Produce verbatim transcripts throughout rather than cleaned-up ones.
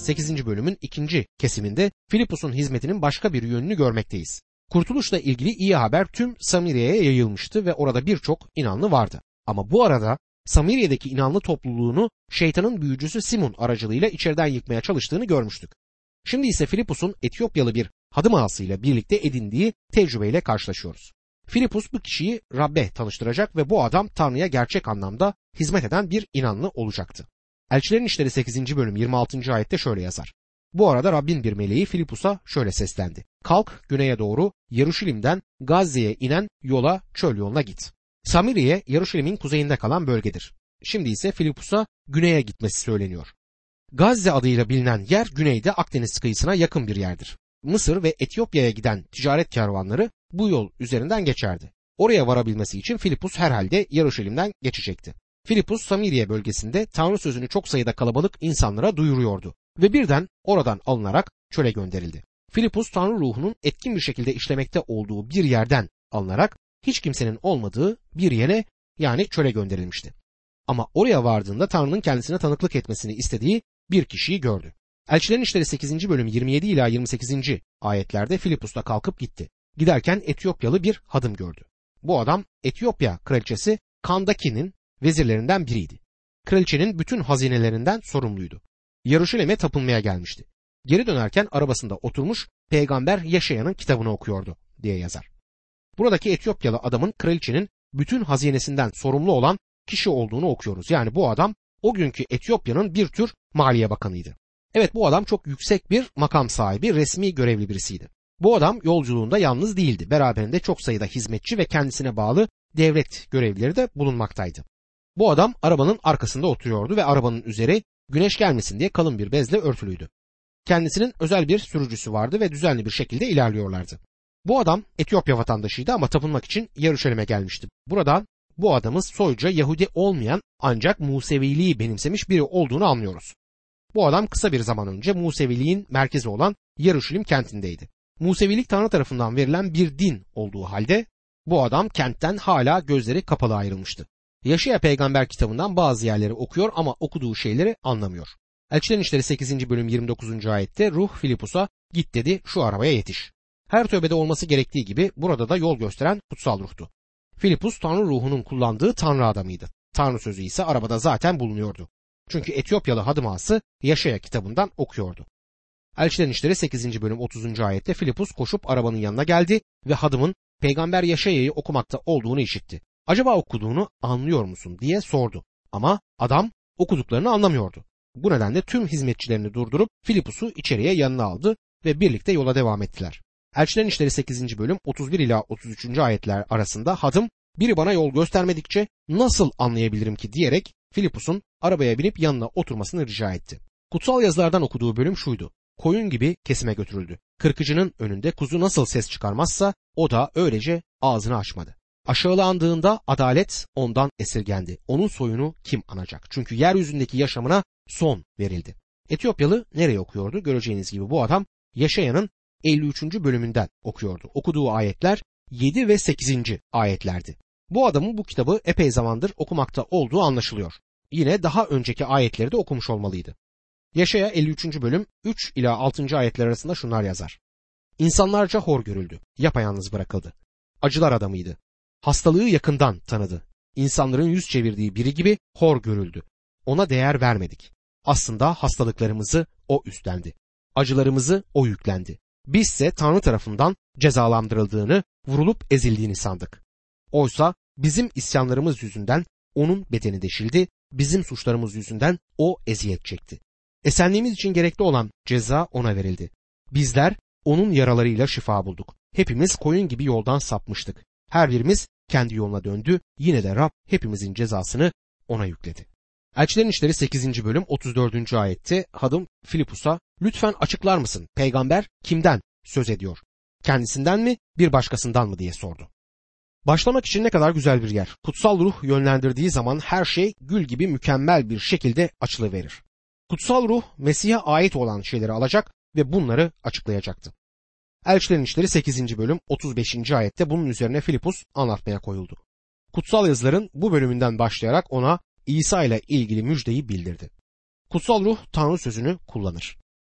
sekizinci bölümün ikinci kesiminde Filipus'un hizmetinin başka bir yönünü görmekteyiz. Kurtuluşla ilgili iyi haber tüm Samiriye'ye yayılmıştı ve orada birçok inanlı vardı. Ama bu arada Samiriye'deki inanlı topluluğunu şeytanın büyücüsü Simon aracılığıyla içeriden yıkmaya çalıştığını görmüştük. Şimdi ise Filipus'un Etiyopyalı bir hadım ağasıyla birlikte edindiği tecrübeyle karşılaşıyoruz. Filipus bu kişiyi Rab'be tanıştıracak ve bu adam Tanrı'ya gerçek anlamda hizmet eden bir inanlı olacaktı. Elçilerin İşleri sekizinci bölüm yirmi altıncı ayette şöyle yazar. Bu arada Rabbin bir meleği Filipus'a şöyle seslendi. Kalk güneye doğru Yeruşalim'den Gazze'ye inen yola çöl yoluna git. Samiriye Yeruşalim'in kuzeyinde kalan bölgedir. Şimdi ise Filipus'a güneye gitmesi söyleniyor. Gazze adıyla bilinen yer güneyde Akdeniz kıyısına yakın bir yerdir. Mısır ve Etiyopya'ya giden ticaret kervanları bu yol üzerinden geçerdi. Oraya varabilmesi için Filipus herhalde Yeruşalim'den geçecekti. Filipus Samiriye bölgesinde Tanrı sözünü çok sayıda kalabalık insanlara duyuruyordu ve birden oradan alınarak çöle gönderildi. Filipus Tanrı ruhunun etkin bir şekilde işlemekte olduğu bir yerden alınarak hiç kimsenin olmadığı bir yere yani çöle gönderilmişti. Ama oraya vardığında Tanrı'nın kendisine tanıklık etmesini istediği bir kişiyi gördü. Elçilerin İşleri sekizinci bölüm yirmi yedi ila yirmi sekizinci ayetlerde Filipus da kalkıp gitti. Giderken Etiyopyalı bir hadım gördü. Bu adam Etiyopya kraliçesi Kandaki'nin vezirlerinden biriydi. Kraliçenin bütün hazinelerinden sorumluydu. Yeruşalim'e tapınmaya gelmişti. Geri dönerken arabasında oturmuş Peygamber Yeşaya'nın kitabını okuyordu diye yazar. Buradaki Etiyopyalı adamın kraliçenin bütün hazinesinden sorumlu olan kişi olduğunu okuyoruz. Yani bu adam o günkü Etiyopya'nın bir tür maliye bakanıydı. Evet, bu adam çok yüksek bir makam sahibi, resmi görevli birisiydi. Bu adam yolculuğunda yalnız değildi. Beraberinde çok sayıda hizmetçi ve kendisine bağlı devlet görevlileri de bulunmaktaydı. Bu adam arabanın arkasında oturuyordu ve arabanın üzeri güneş gelmesin diye kalın bir bezle örtülüydü. Kendisinin özel bir sürücüsü vardı ve düzenli bir şekilde ilerliyorlardı. Bu adam Etiyopya vatandaşıydı ama tapınmak için Yeruşalim'e gelmişti. Buradan bu adamın soyca Yahudi olmayan ancak Museviliği benimsemiş biri olduğunu anlıyoruz. Bu adam kısa bir zaman önce Museviliğin merkezi olan Yeruşalim kentindeydi. Musevilik Tanrı tarafından verilen bir din olduğu halde bu adam kentten hala gözleri kapalı ayrılmıştı. Yaşaya peygamber kitabından bazı yerleri okuyor ama okuduğu şeyleri anlamıyor. Elçilerin İşleri sekizinci bölüm yirmi dokuzuncu ayette ruh Filipus'a git dedi, şu arabaya yetiş. Her tövbede olması gerektiği gibi burada da yol gösteren kutsal ruhtu. Filipus Tanrı ruhunun kullandığı Tanrı adamıydı. Tanrı sözü ise arabada zaten bulunuyordu. Çünkü Etiyopyalı hadım ağası Yaşaya kitabından okuyordu. Elçilerin İşleri sekizinci bölüm otuzuncu ayette Filipus koşup arabanın yanına geldi ve hadımın peygamber Yaşaya'yı okumakta olduğunu işitti. Acaba okuduğunu anlıyor musun diye sordu. Ama adam okuduklarını anlamıyordu. Bu nedenle tüm hizmetçilerini durdurup Filipus'u içeriye yanına aldı ve birlikte yola devam ettiler. Elçilerin İşleri sekizinci bölüm otuz bir ila otuz üçüncü ayetler arasında hadım biri bana yol göstermedikçe nasıl anlayabilirim ki diyerek Filipus'un arabaya binip yanına oturmasını rica etti. Kutsal yazılardan okuduğu bölüm şuydu. Koyun gibi kesime götürüldü. Kırkıcının önünde kuzu nasıl ses çıkarmazsa o da öylece ağzını açmadı. Aşağılandığında adalet ondan esirgendi. Onun soyunu kim anacak? Çünkü yeryüzündeki yaşamına son verildi. Etiyopyalı nereye okuyordu? Göreceğiniz gibi bu adam Yaşaya'nın elli üçüncü bölümünden okuyordu. Okuduğu ayetler yedi ve sekizinci ayetlerdi. Bu adamın bu kitabı epey zamandır okumakta olduğu anlaşılıyor. Yine daha önceki ayetleri de okumuş olmalıydı. Yaşaya elli üçüncü bölüm üç ila altıncı ayetler arasında şunlar yazar. İnsanlarca hor görüldü, yapayalnız bırakıldı. Acılar adamıydı. Hastalığı yakından tanıdı. İnsanların yüz çevirdiği biri gibi hor görüldü. Ona değer vermedik. Aslında hastalıklarımızı o üstlendi. Acılarımızı o yüklendi. Bizse Tanrı tarafından cezalandırıldığını, vurulup ezildiğini sandık. Oysa bizim isyanlarımız yüzünden onun bedeni deşildi, bizim suçlarımız yüzünden o eziyet çekti. Esenliğimiz için gerekli olan ceza ona verildi. Bizler onun yaralarıyla şifa bulduk. Hepimiz koyun gibi yoldan sapmıştık. Her birimiz kendi yoluna döndü. Yine de Rab hepimizin cezasını ona yükledi. Elçilerin İşleri sekizinci bölüm otuz dördüncü ayette hadım Filipus'a lütfen açıklar mısın? Peygamber kimden söz ediyor? Kendisinden mi, bir başkasından mı diye sordu. Başlamak için ne kadar güzel bir yer. Kutsal ruh yönlendirdiği zaman her şey gül gibi mükemmel bir şekilde açılıverir. Kutsal ruh Mesih'e ait olan şeyleri alacak ve bunları açıklayacaktı. Elçilerin İşleri sekizinci bölüm otuz beşinci ayette bunun üzerine Filipus anlatmaya koyuldu. Kutsal yazıların bu bölümünden başlayarak ona İsa ile ilgili müjdeyi bildirdi. Kutsal ruh Tanrı sözünü kullanır.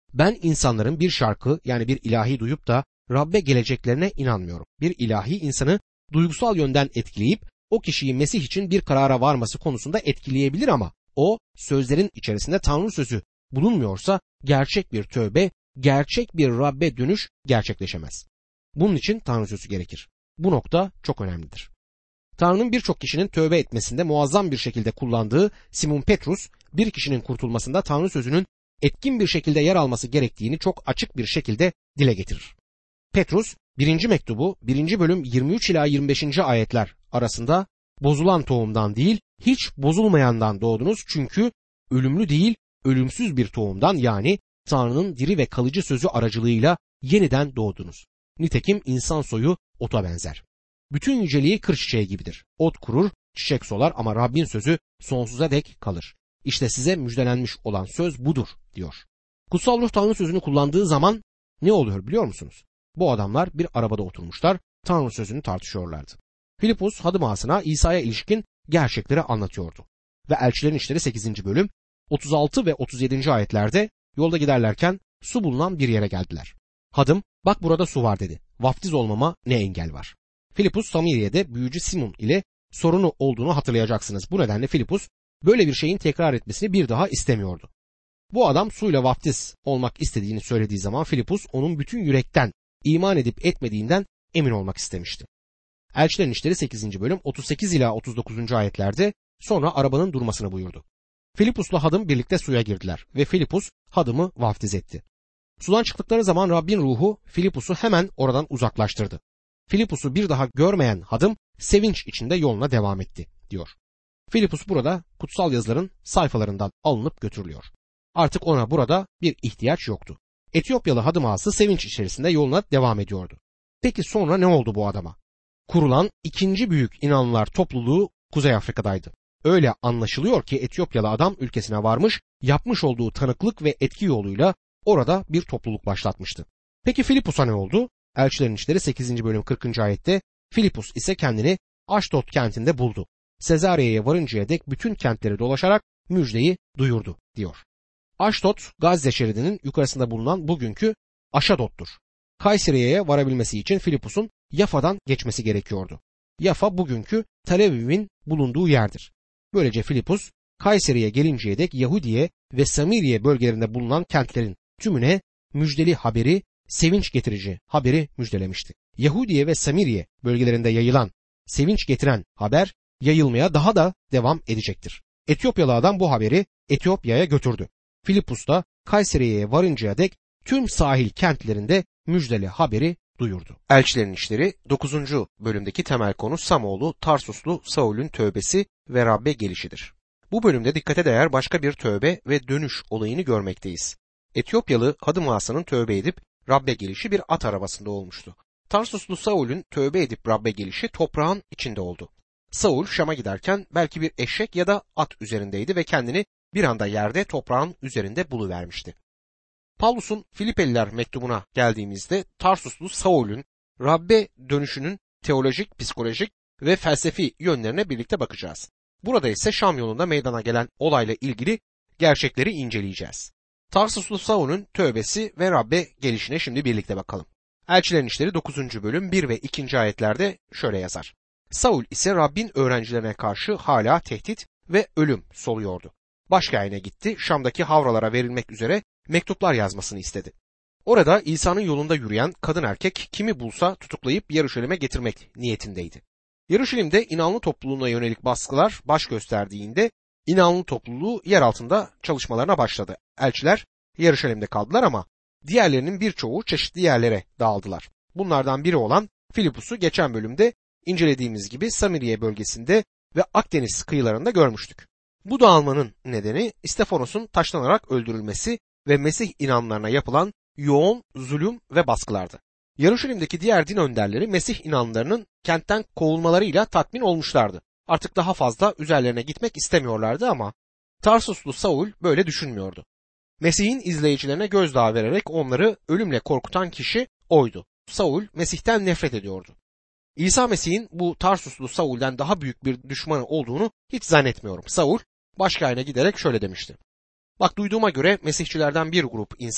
Ben insanların bir şarkı yani bir ilahi duyup da Rabbe geleceklerine inanmıyorum. Bir ilahi insanı duygusal yönden etkileyip o kişiyi Mesih için bir karara varması konusunda etkileyebilir ama o sözlerin içerisinde Tanrı sözü bulunmuyorsa gerçek bir tövbe, gerçek bir Rabbe dönüş gerçekleşemez. Bunun için Tanrı sözü gerekir. Bu nokta çok önemlidir. Tanrı'nın birçok kişinin tövbe etmesinde muazzam bir şekilde kullandığı Simon Petrus, bir kişinin kurtulmasında Tanrı sözünün etkin bir şekilde yer alması gerektiğini çok açık bir şekilde dile getirir. Petrus, birinci mektubu birinci bölüm yirmi üç ila yirmi beşinci ayetler arasında bozulan tohumdan değil, hiç bozulmayandan doğdunuz çünkü ölümlü değil, ölümsüz bir tohumdan yani Tanrı'nın diri ve kalıcı sözü aracılığıyla yeniden doğdunuz. Nitekim insan soyu ota benzer. Bütün yüceliği kır çiçeği gibidir. Ot kurur, çiçek solar ama Rabbin sözü sonsuza dek kalır. İşte size müjdelenmiş olan söz budur diyor. Kutsal Ruh Tanrı sözünü kullandığı zaman ne oluyor biliyor musunuz? Bu adamlar bir arabada oturmuşlar, Tanrı sözünü tartışıyorlardı. Filipus hadım ağasına İsa'ya ilişkin gerçekleri anlatıyordu. Ve Elçilerin İşleri sekizinci bölüm otuz altı ve otuz yedinci ayetlerde yolda giderlerken su bulunan bir yere geldiler. Hadım, bak burada su var dedi. Vaftiz olmama ne engel var? Filipus Samiriye'de büyücü Simon ile sorunu olduğunu hatırlayacaksınız. Bu nedenle Filipus böyle bir şeyin tekrar etmesini bir daha istemiyordu. Bu adam suyla vaftiz olmak istediğini söylediği zaman Filipus onun bütün yürekten iman edip etmediğinden emin olmak istemişti. Elçilerin İşleri sekizinci bölüm otuz sekiz ila otuz dokuzuncu ayetlerde sonra arabanın durmasını buyurdu. Filipus'la hadım birlikte suya girdiler ve Filipus hadımı vaftiz etti. Sudan çıktıkları zaman Rabbin ruhu Filipus'u hemen oradan uzaklaştırdı. Filipus'u bir daha görmeyen hadım sevinç içinde yoluna devam etti diyor. Filipus burada kutsal yazıların sayfalarından alınıp götürülüyor. Artık ona burada bir ihtiyaç yoktu. Etiyopyalı hadım ağası sevinç içerisinde yoluna devam ediyordu. Peki sonra ne oldu bu adama? Kurulan ikinci büyük inanlılar topluluğu Kuzey Afrika'daydı. Öyle anlaşılıyor ki Etiyopyalı adam ülkesine varmış, yapmış olduğu tanıklık ve etki yoluyla orada bir topluluk başlatmıştı. Peki Filipus'a ne oldu? Elçilerin İşleri sekizinci bölüm kırkıncı ayette Filipus ise kendini Aşdod kentinde buldu. Sezareye'ye varıncaya dek bütün kentleri dolaşarak müjdeyi duyurdu diyor. Aşdod, Gazze şeridinin yukarısında bulunan bugünkü Aşadod'dur. Kayseriye'ye varabilmesi için Filipus'un Yafa'dan geçmesi gerekiyordu. Yafa bugünkü Tel Aviv'in bulunduğu yerdir. Böylece Filipus, Kayseri'ye gelinceye dek Yahudiye ve Samiriye bölgelerinde bulunan kentlerin tümüne müjdeli haberi, sevinç getirici haberi müjdelemişti. Yahudiye ve Samiriye bölgelerinde yayılan, sevinç getiren haber yayılmaya daha da devam edecektir. Etiyopyalı adam bu haberi Etiyopya'ya götürdü. Filipus da Kayseriye'ye varıncaya dek tüm sahil kentlerinde müjdeli haberi duyurdu. Elçilerin İşleri dokuzuncu bölümdeki temel konu Samoğlu Tarsuslu Saul'ün tövbesi ve Rabbe gelişidir. Bu bölümde dikkate değer başka bir tövbe ve dönüş olayını görmekteyiz. Etiyopyalı hadım ağasının tövbe edip Rabbe gelişi bir at arabasında olmuştu. Tarsuslu Saul'ün tövbe edip Rabbe gelişi toprağın içinde oldu. Saul Şam'a giderken belki bir eşek ya da at üzerindeydi ve kendini bir anda yerde toprağın üzerinde buluvermişti. Pavlus'un Filipeliler mektubuna geldiğimizde Tarsuslu Saul'ün Rabbe dönüşünün teolojik, psikolojik ve felsefi yönlerine birlikte bakacağız. Burada ise Şam yolunda meydana gelen olayla ilgili gerçekleri inceleyeceğiz. Tarsuslu Saul'ün tövbesi ve Rabbe gelişine şimdi birlikte bakalım. Elçilerin İşleri dokuzuncu bölüm bir ve ikinci ayetlerde şöyle yazar. Saul ise Rabbin öğrencilerine karşı hala tehdit ve ölüm soluyordu. Başkayına gitti, Şam'daki havralara verilmek üzere mektuplar yazmasını istedi. Orada İsa'nın yolunda yürüyen kadın erkek kimi bulsa tutuklayıp Yaruşalim'e getirmek niyetindeydi. Yaruşalim'de inanlı topluluğuna yönelik baskılar baş gösterdiğinde inanlı topluluğu yer altında çalışmalarına başladı. Elçiler Yaruşalim'de kaldılar ama diğerlerinin birçoğu çeşitli yerlere dağıldılar. Bunlardan biri olan Filipus'u geçen bölümde incelediğimiz gibi Samiriye bölgesinde ve Akdeniz kıyılarında görmüştük. Bu dağılmanın nedeni İstefanos'un taşlanarak öldürülmesi ve Mesih inanlarına yapılan yoğun zulüm ve baskılardı. Yaruşalim'deki diğer din önderleri Mesih inanlarının kentten kovulmalarıyla tatmin olmuşlardı. Artık daha fazla üzerlerine gitmek istemiyorlardı ama Tarsuslu Saul böyle düşünmüyordu. Mesih'in izleyicilerine gözdağı vererek onları ölümle korkutan kişi oydu. Saul Mesih'ten nefret ediyordu. İsa Mesih'in bu Tarsuslu Saul'den daha büyük bir düşmanı olduğunu hiç zannetmiyorum. Saul başkayına giderek şöyle demişti. Bak duyduğuma göre Mesihçilerden bir grup insan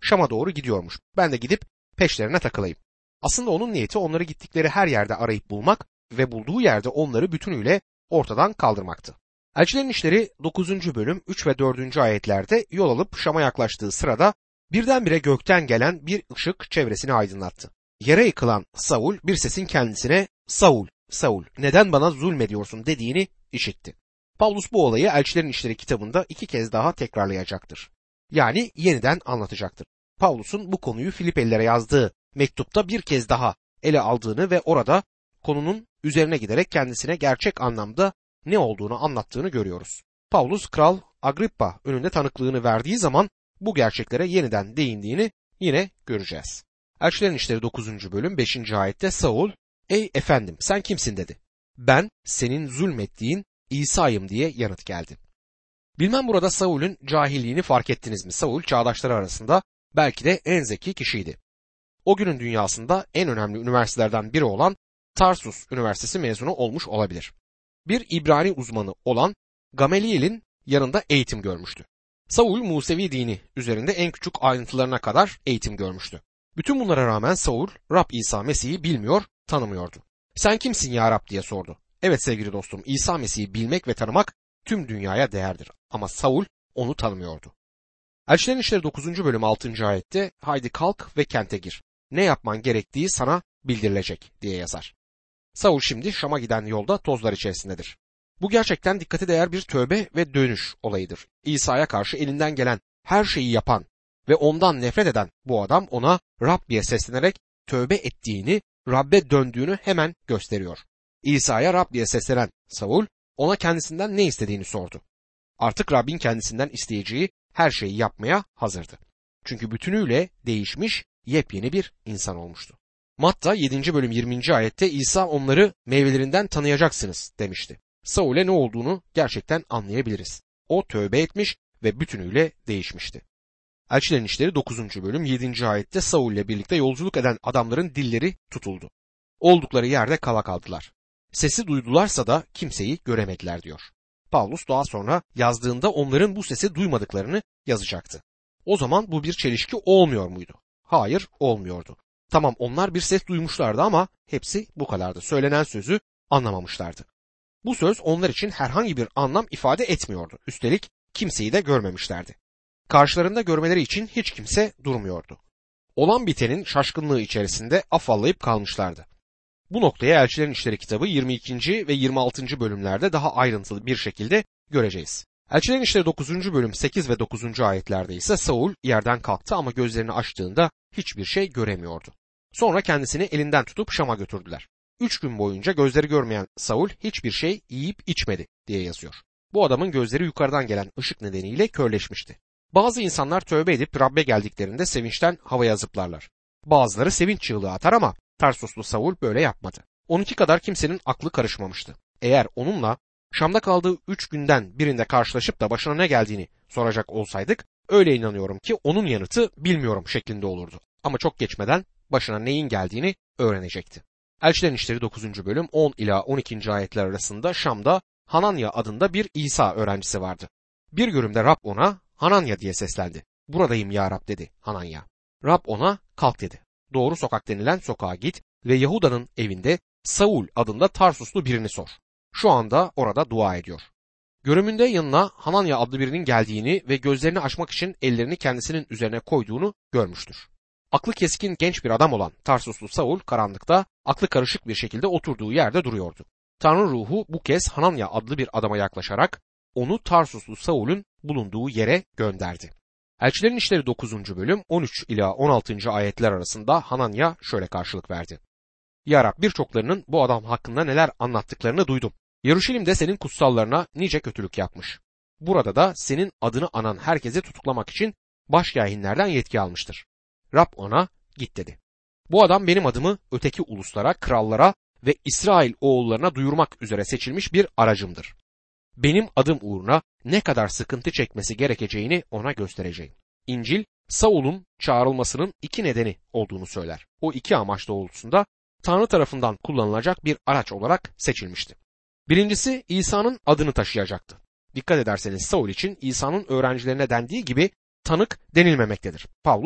Şam'a doğru gidiyormuş. Ben de gidip peşlerine takılayım. Aslında onun niyeti onları gittikleri her yerde arayıp bulmak ve bulduğu yerde onları bütünüyle ortadan kaldırmaktı. Elçilerin İşleri dokuzuncu bölüm üç ve dördüncü ayetlerde yol alıp Şam'a yaklaştığı sırada birdenbire gökten gelen bir ışık çevresini aydınlattı. Yere yıkılan Saul bir sesin kendisine "Saul, Saul, neden bana zulmediyorsun?" dediğini işitti. Pavlus bu olayı Elçilerin İşleri kitabında iki kez daha tekrarlayacaktır. Yani yeniden anlatacaktır. Pavlus'un bu konuyu Filipelilere yazdığı mektupta bir kez daha ele aldığını ve orada konunun üzerine giderek kendisine gerçek anlamda ne olduğunu anlattığını görüyoruz. Pavlus Kral Agrippa önünde tanıklığını verdiği zaman bu gerçeklere yeniden değindiğini yine göreceğiz. Elçilerin İşleri dokuzuncu bölüm beşinci ayette Saul, "Ey efendim, sen kimsin?" dedi. "Ben senin zulmettiğin İsa'yım" diye yanıt geldi. Bilmem burada Saul'ün cahilliğini fark ettiniz mi? Saul çağdaşları arasında belki de en zeki kişiydi. O günün dünyasında en önemli üniversitelerden biri olan Tarsus Üniversitesi mezunu olmuş olabilir. Bir İbrani uzmanı olan Gamaliel'in yanında eğitim görmüştü. Saul Musevi dini üzerinde en küçük ayrıntılarına kadar eğitim görmüştü. Bütün bunlara rağmen Saul Rab İsa Mesih'i bilmiyor, tanımıyordu. "Sen kimsin ya Rab?" diye sordu. Evet sevgili dostum, İsa Mesih'i bilmek ve tanımak tüm dünyaya değerdir. Ama Saul onu tanımıyordu. Elçilerin İşleri dokuzuncu bölüm altıncı ayette "Haydi kalk ve kente gir. Ne yapman gerektiği sana bildirilecek" diye yazar. Saul şimdi Şam'a giden yolda tozlar içerisindedir. Bu gerçekten dikkate değer bir tövbe ve dönüş olayıdır. İsa'ya karşı elinden gelen her şeyi yapan ve ondan nefret eden bu adam ona Rab diye seslenerek tövbe ettiğini, Rab'be döndüğünü hemen gösteriyor. İsa'ya Rab diye seslenen Saul ona kendisinden ne istediğini sordu. Artık Rabbin kendisinden isteyeceği her şeyi yapmaya hazırdı. Çünkü bütünüyle değişmiş, yepyeni bir insan olmuştu. Matta yedinci bölüm yirminci ayette İsa onları meyvelerinden tanıyacaksınız demişti. Saul'e ne olduğunu gerçekten anlayabiliriz. O tövbe etmiş ve bütünüyle değişmişti. Elçilerin İşleri dokuzuncu bölüm yedinci ayette Saul ile birlikte yolculuk eden adamların dilleri tutuldu. Oldukları yerde kala kaldılar. Sesi duydularsa da kimseyi göremediler diyor. Pavlus daha sonra yazdığında onların bu sesi duymadıklarını yazacaktı. O zaman bu bir çelişki olmuyor muydu? Hayır, olmuyordu. Tamam, onlar bir ses duymuşlardı ama hepsi bu kadardı. Söylenen sözü anlamamışlardı. Bu söz onlar için herhangi bir anlam ifade etmiyordu. Üstelik kimseyi de görmemişlerdi. Karşılarında görmeleri için hiç kimse durmuyordu. Olan bitenin şaşkınlığı içerisinde afallayıp kalmışlardı. Bu noktaya Elçilerin İşleri kitabı yirmi ikinci ve yirmi altıncı bölümlerde daha ayrıntılı bir şekilde göreceğiz. Elçilerin İşleri dokuzuncu bölüm sekiz ve dokuzuncu ayetlerde ise Saul yerden kalktı ama gözlerini açtığında hiçbir şey göremiyordu. Sonra kendisini elinden tutup Şam'a götürdüler. Üç gün boyunca gözleri görmeyen Saul hiçbir şey yiyip içmedi diye yazıyor. Bu adamın gözleri yukarıdan gelen ışık nedeniyle körleşmişti. Bazı insanlar tövbe edip Rab'be geldiklerinde sevinçten havaya zıplarlar. Bazıları sevinç çığlığı atar ama Tarsuslu Saul böyle yapmadı. Onunki kadar kimsenin aklı karışmamıştı. Eğer onunla Şam'da kaldığı üç günden birinde karşılaşıp da başına ne geldiğini soracak olsaydık, öyle inanıyorum ki onun yanıtı bilmiyorum şeklinde olurdu. Ama çok geçmeden başına neyin geldiğini öğrenecekti. Elçilerin İşleri dokuzuncu bölüm on ila on ikinci ayetler arasında Şam'da Hananya adında bir İsa öğrencisi vardı. Bir görümde Rab ona Hananya diye seslendi. "Buradayım ya Rab" dedi Hananya. Rab ona "Kalk" dedi. Doğru sokak denilen sokağa git ve Yahuda'nın evinde Saul adında Tarsuslu birini sor. Şu anda orada dua ediyor. Görümünde yanına Hananya adlı birinin geldiğini ve gözlerini açmak için ellerini kendisinin üzerine koyduğunu görmüştür. Aklı keskin genç bir adam olan Tarsuslu Saul karanlıkta aklı karışık bir şekilde oturduğu yerde duruyordu. Tanrı ruhu bu kez Hananya adlı bir adama yaklaşarak onu Tarsuslu Saul'ün bulunduğu yere gönderdi. Elçilerin İşleri dokuzuncu bölüm on üç ila on altıncı ayetler arasında Hananya şöyle karşılık verdi. "Ya Rab, birçoklarının bu adam hakkında neler anlattıklarını duydum. Yeruşalim'de senin kutsallarına nice kötülük yapmış. Burada da senin adını anan herkesi tutuklamak için başkâhinlerden yetki almıştır. Rab ona git dedi. Bu adam benim adımı öteki uluslara, krallara ve İsrail oğullarına duyurmak üzere seçilmiş bir aracımdır. Benim adım uğruna ne kadar sıkıntı çekmesi gerekeceğini ona göstereceğim." İncil, Saul'un çağrılmasının iki nedeni olduğunu söyler. O iki amaç doğrultusunda Tanrı tarafından kullanılacak bir araç olarak seçilmişti. Birincisi, İsa'nın adını taşıyacaktı. Dikkat ederseniz Saul için İsa'nın öğrencilerine dendiği gibi tanık denilmemektedir. Pavlus,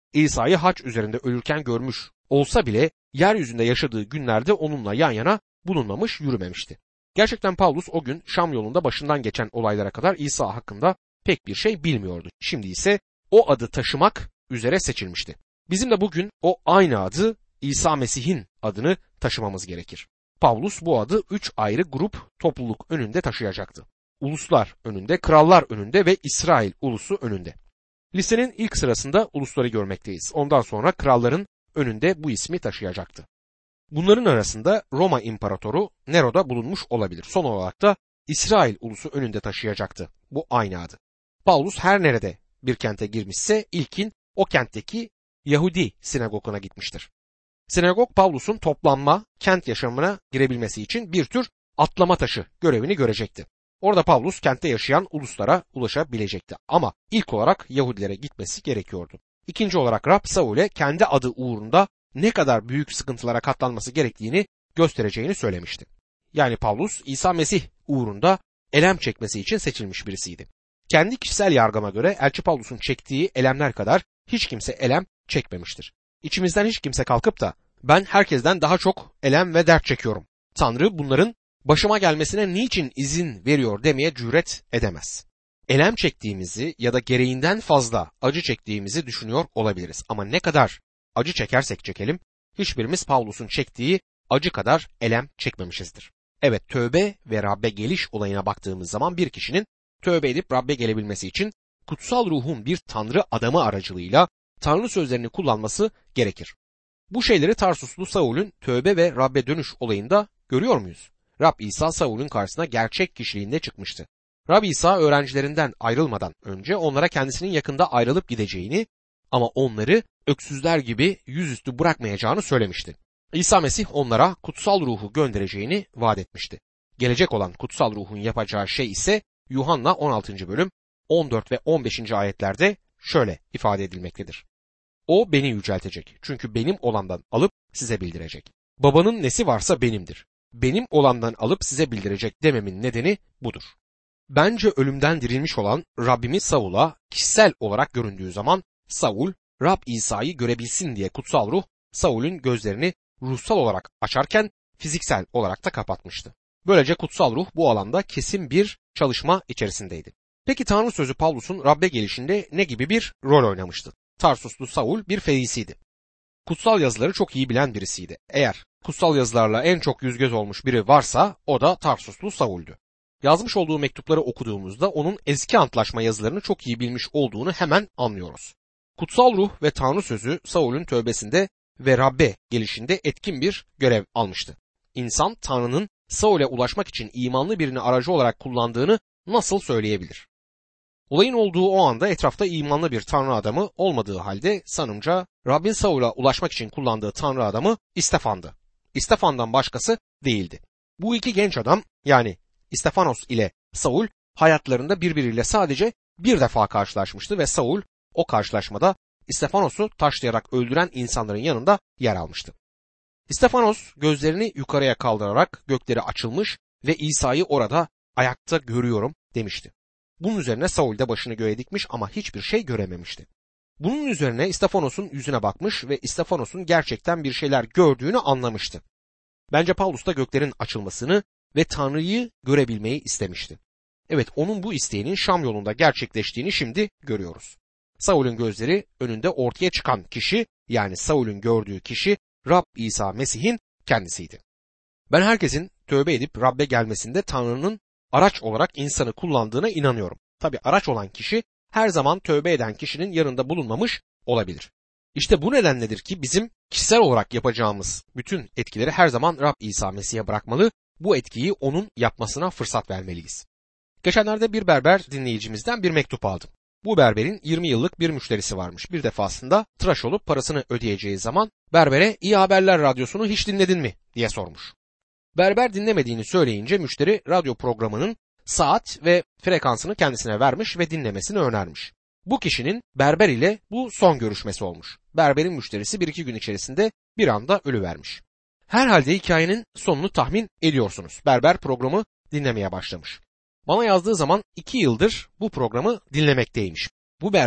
İsa'yı haç üzerinde ölürken görmüş olsa bile yeryüzünde yaşadığı günlerde onunla yan yana bulunmamış, yürümemişti. Gerçekten Pavlus o gün Şam yolunda başından geçen olaylara kadar İsa hakkında pek bir şey bilmiyordu. Şimdi ise o adı taşımak üzere seçilmişti. Bizim de bugün o aynı adı, İsa Mesih'in adını taşımamız gerekir. Pavlus bu adı üç ayrı grup, topluluk önünde taşıyacaktı. Uluslar önünde, krallar önünde ve İsrail ulusu önünde. Listenin ilk sırasında ulusları görmekteyiz. Ondan sonra kralların önünde bu ismi taşıyacaktı. Bunların arasında Roma İmparatoru Nero da bulunmuş olabilir. Son olarak da İsrail ulusu önünde taşıyacaktı bu aynı adı. Pavlus her nerede bir kente girmişse ilkin o kentteki Yahudi sinagoguna gitmiştir. Sinagog Pavlus'un toplanma, kent yaşamına girebilmesi için bir tür atlama taşı görevini görecekti. Orada Pavlus kentte yaşayan uluslara ulaşabilecekti ama ilk olarak Yahudilere gitmesi gerekiyordu. İkinci olarak Rab Saul'e kendi adı uğrunda ne kadar büyük sıkıntılara katlanması gerektiğini göstereceğini söylemişti. Yani Pavlus İsa Mesih uğrunda elem çekmesi için seçilmiş birisiydi. Kendi kişisel yargıma göre Elçi Pavlus'un çektiği elemler kadar hiç kimse elem çekmemiştir. İçimizden hiç kimse kalkıp da ben herkesten daha çok elem ve dert çekiyorum, Tanrı bunların başıma gelmesine niçin izin veriyor demeye cüret edemez. Elem çektiğimizi ya da gereğinden fazla acı çektiğimizi düşünüyor olabiliriz. Ama ne kadar acı çekersek çekelim, hiçbirimiz Pavlus'un çektiği acı kadar elem çekmemişizdir. Evet, tövbe ve Rabbe geliş olayına baktığımız zaman bir kişinin tövbe edip Rabbe gelebilmesi için kutsal ruhun bir Tanrı adamı aracılığıyla Tanrı sözlerini kullanması gerekir. Bu şeyleri Tarsuslu Saul'ün tövbe ve Rabbe dönüş olayında görüyor muyuz? Rab İsa Saul'ün karşısına gerçek kişiliğinde çıkmıştı. Rab İsa öğrencilerinden ayrılmadan önce onlara kendisinin yakında ayrılıp gideceğini ama onları öksüzler gibi yüzüstü bırakmayacağını söylemişti. İsa Mesih onlara kutsal ruhu göndereceğini vaat etmişti. Gelecek olan kutsal ruhun yapacağı şey ise Yuhanna on altıncı bölüm on dört ve on beşinci ayetlerde şöyle ifade edilmektedir. O beni yüceltecek çünkü benim olandan alıp size bildirecek. Babanın nesi varsa benimdir. Benim olandan alıp size bildirecek dememin nedeni budur. Bence ölümden dirilmiş olan Rabbimiz Saul'a kişisel olarak göründüğü zaman Saul, Rab İsa'yı görebilsin diye kutsal ruh Saul'ün gözlerini ruhsal olarak açarken fiziksel olarak da kapatmıştı. Böylece kutsal ruh bu alanda kesin bir çalışma içerisindeydi. Peki Tanrı sözü Pavlus'un Rabbe gelişinde ne gibi bir rol oynamıştı? Tarsuslu Saul bir ferisiydi. Kutsal yazıları çok iyi bilen birisiydi. Eğer kutsal yazılarla en çok yüz göz olmuş biri varsa o da Tarsuslu Saul'dü. Yazmış olduğu mektupları okuduğumuzda onun eski antlaşma yazılarını çok iyi bilmiş olduğunu hemen anlıyoruz. Kutsal ruh ve Tanrı sözü Saul'ün tövbesinde ve Rabbe gelişinde etkin bir görev almıştı. İnsan Tanrı'nın Saul'e ulaşmak için imanlı birini aracı olarak kullandığını nasıl söyleyebilir? Olayın olduğu o anda etrafta imanlı bir Tanrı adamı olmadığı halde sanımca Rabbin Saul'a ulaşmak için kullandığı Tanrı adamı İstefan'dı. İstefan'dan başkası değildi. Bu iki genç adam yani İstefanos ile Saul hayatlarında birbiriyle sadece bir defa karşılaşmıştı ve Saul o karşılaşmada İstefanos'u taşlayarak öldüren insanların yanında yer almıştı. İstefanos gözlerini yukarıya kaldırarak gökleri açılmış ve İsa'yı orada ayakta görüyorum demişti. Bunun üzerine Saul de başını göğe dikmiş ama hiçbir şey görememişti. Bunun üzerine İstefanos'un yüzüne bakmış ve İstefanos'un gerçekten bir şeyler gördüğünü anlamıştı. Bence Pavlus da göklerin açılmasını ve Tanrı'yı görebilmeyi istemişti. Evet, onun bu isteğinin Şam yolunda gerçekleştiğini şimdi görüyoruz. Saul'ün gözleri önünde ortaya çıkan kişi yani Saul'ün gördüğü kişi Rab İsa Mesih'in kendisiydi. Ben herkesin tövbe edip Rabbe gelmesinde Tanrı'nın araç olarak insanı kullandığına inanıyorum. Tabi araç olan kişi her zaman tövbe eden kişinin yanında bulunmamış olabilir. İşte bu nedenledir ki bizim kişisel olarak yapacağımız bütün etkileri her zaman Rab İsa Mesih'e bırakmalı, bu etkiyi onun yapmasına fırsat vermeliyiz. Geçenlerde bir berber dinleyicimizden bir mektup aldım. Bu berberin yirmi yıllık bir müşterisi varmış. Bir defasında tıraş olup parasını ödeyeceği zaman berbere "İyi Haberler Radyosu'nu hiç dinledin mi?" diye sormuş. Berber dinlemediğini söyleyince müşteri radyo programının saat ve frekansını kendisine vermiş ve dinlemesini önermiş. Bu kişinin berber ile bu son görüşmesi olmuş. Berberin müşterisi bir iki gün içerisinde bir anda ölüvermiş. Herhalde hikayenin sonunu tahmin ediyorsunuz. Berber programı dinlemeye başlamış. Bana yazdığı zaman iki yıldır bu programı dinlemekteymiş. Bu berber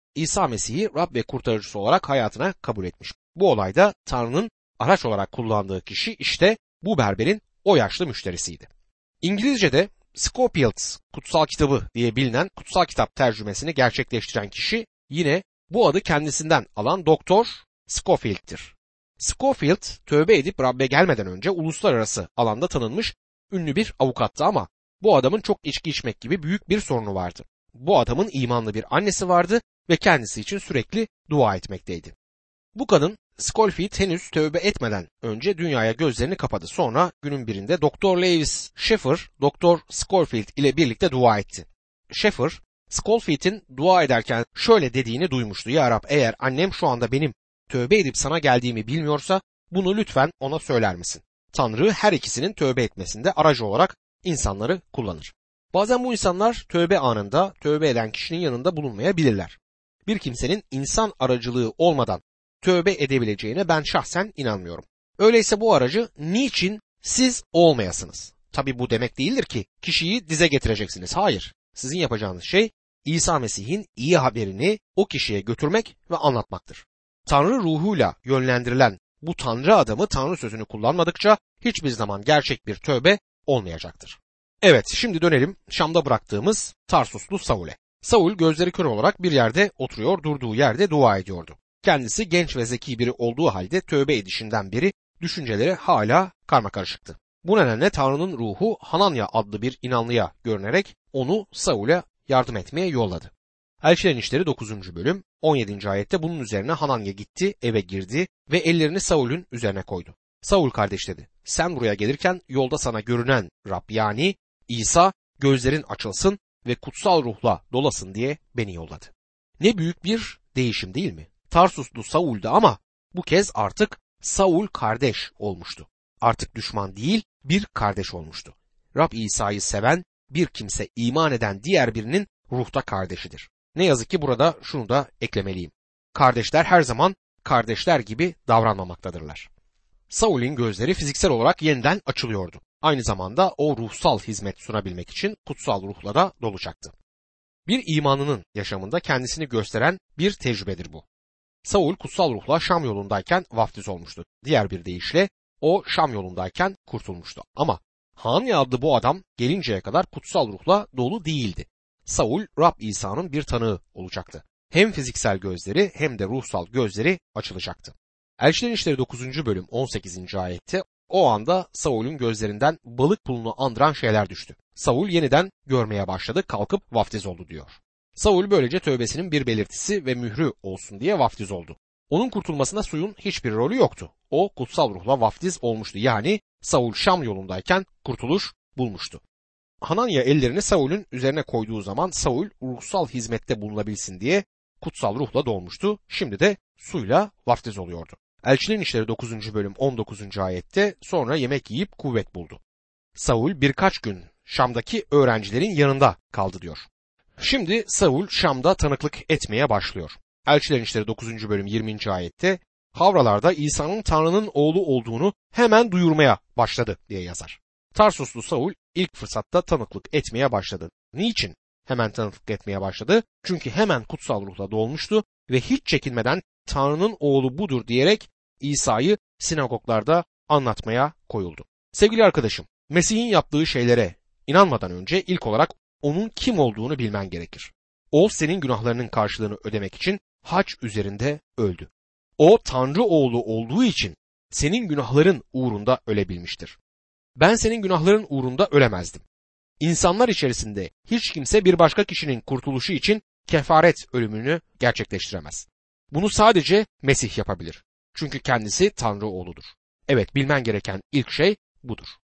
İsa Mesih'i Rab ve kurtarıcısı olarak hayatına kabul etmiş. Bu olayda Tanrı'nın araç olarak kullandığı kişi işte bu berberin o yaşlı müşterisiydi. İngilizce'de Scofield kutsal kitabı diye bilinen kutsal kitap tercümesini gerçekleştiren kişi yine bu adı kendisinden alan Doktor Scofield'tir. Scofield tövbe edip Rab'be gelmeden önce uluslararası alanda tanınmış ünlü bir avukattı ama bu adamın çok içki içmek gibi büyük bir sorunu vardı. Bu adamın imanlı bir annesi vardı ve kendisi için sürekli dua etmekteydi. Bu kadın Scofield henüz tövbe etmeden önce dünyaya gözlerini kapadı. Sonra günün birinde Doktor Lewis Schaeffer, Doktor Scofield ile birlikte dua etti. Schaeffer, Scofield'in dua ederken şöyle dediğini duymuştu. Ya Rab, eğer annem şu anda benim tövbe edip sana geldiğimi bilmiyorsa bunu lütfen ona söyler misin? Tanrı her ikisinin tövbe etmesinde aracı olarak insanları kullanır. Bazen bu insanlar tövbe anında tövbe eden kişinin yanında bulunmayabilirler. Bir kimsenin insan aracılığı olmadan tövbe edebileceğine ben şahsen inanmıyorum. Öyleyse bu aracı niçin siz olmayasınız? Tabi bu demek değildir ki kişiyi dize getireceksiniz. Hayır. Sizin yapacağınız şey İsa Mesih'in iyi haberini o kişiye götürmek ve anlatmaktır. Tanrı ruhuyla yönlendirilen bu Tanrı adamı Tanrı sözünü kullanmadıkça hiçbir zaman gerçek bir tövbe olmayacaktır. Evet, şimdi dönelim Şam'da bıraktığımız Tarsuslu Saul'e. Saul gözleri kör olarak bir yerde oturuyor, durduğu yerde dua ediyordu. Kendisi genç ve zeki biri olduğu halde tövbe edişinden beri düşünceleri hala karmakarışıktı. Bu nedenle Tanrı'nın ruhu Hananya adlı bir inanlıya görünerek onu Saul'e yardım etmeye yolladı. Elçilerin İşleri dokuzuncu bölüm on yedinci ayette bunun üzerine Hananya gitti, eve girdi ve ellerini Saul'ün üzerine koydu. Saul kardeş dedi, sen buraya gelirken yolda sana görünen Rab yani İsa gözlerin açılsın ve kutsal ruhla dolasın diye beni yolladı. Ne büyük bir değişim değil mi? Tarsuslu Saul'du ama bu kez artık Saul kardeş olmuştu. Artık düşman değil, bir kardeş olmuştu. Rab İsa'yı seven bir kimse iman eden diğer birinin ruhta kardeşidir. Ne yazık ki burada şunu da eklemeliyim. Kardeşler her zaman kardeşler gibi davranmamaktadırlar. Saul'ün gözleri fiziksel olarak yeniden açılıyordu. Aynı zamanda o ruhsal hizmet sunabilmek için kutsal ruhla da dolacaktı. Bir imanının yaşamında kendisini gösteren bir tecrübedir bu. Saul kutsal ruhla Şam yolundayken vaftiz olmuştu. Diğer bir deyişle o Şam yolundayken kurtulmuştu. Ama Hananya adlı bu adam gelinceye kadar kutsal ruhla dolu değildi. Saul, Rab İsa'nın bir tanığı olacaktı. Hem fiziksel gözleri hem de ruhsal gözleri açılacaktı. Elçilerin İşleri dokuzuncu bölüm on sekizinci ayette o anda Saul'ün gözlerinden balık pulunu andıran şeyler düştü. Saul yeniden görmeye başladı, kalkıp vaftiz oldu diyor. Saul böylece tövbesinin bir belirtisi ve mührü olsun diye vaftiz oldu. Onun kurtulmasında suyun hiçbir rolü yoktu. O kutsal ruhla vaftiz olmuştu. Yani Saul Şam yolundayken kurtuluş bulmuştu. Hananya ellerini Saul'ün üzerine koyduğu zaman Saul ruhsal hizmette bulunabilsin diye kutsal ruhla dolmuştu. Şimdi de suyla vaftiz oluyordu. Elçilerin İşleri dokuzuncu bölüm on dokuzuncu ayette sonra yemek yiyip kuvvet buldu. Saul birkaç gün Şam'daki öğrencilerin yanında kaldı diyor. Şimdi Saul Şam'da tanıklık etmeye başlıyor. Elçilerin İşleri dokuzuncu bölüm yirminci ayette Havralarda İsa'nın Tanrı'nın oğlu olduğunu hemen duyurmaya başladı diye yazar. Tarsuslu Saul ilk fırsatta tanıklık etmeye başladı. Niçin hemen tanıklık etmeye başladı? Çünkü hemen kutsal ruhla dolmuştu ve hiç çekinmeden Tanrı'nın oğlu budur diyerek İsa'yı sinagoglarda anlatmaya koyuldu. Sevgili arkadaşım, Mesih'in yaptığı şeylere inanmadan önce ilk olarak onun kim olduğunu bilmen gerekir. O senin günahlarının karşılığını ödemek için haç üzerinde öldü. O Tanrı oğlu olduğu için senin günahların uğrunda ölebilmiştir. Ben senin günahların uğrunda ölemezdim. İnsanlar içerisinde hiç kimse bir başka kişinin kurtuluşu için kefaret ölümünü gerçekleştiremez. Bunu sadece Mesih yapabilir. Çünkü kendisi Tanrı oğludur. Evet, bilmen gereken ilk şey budur.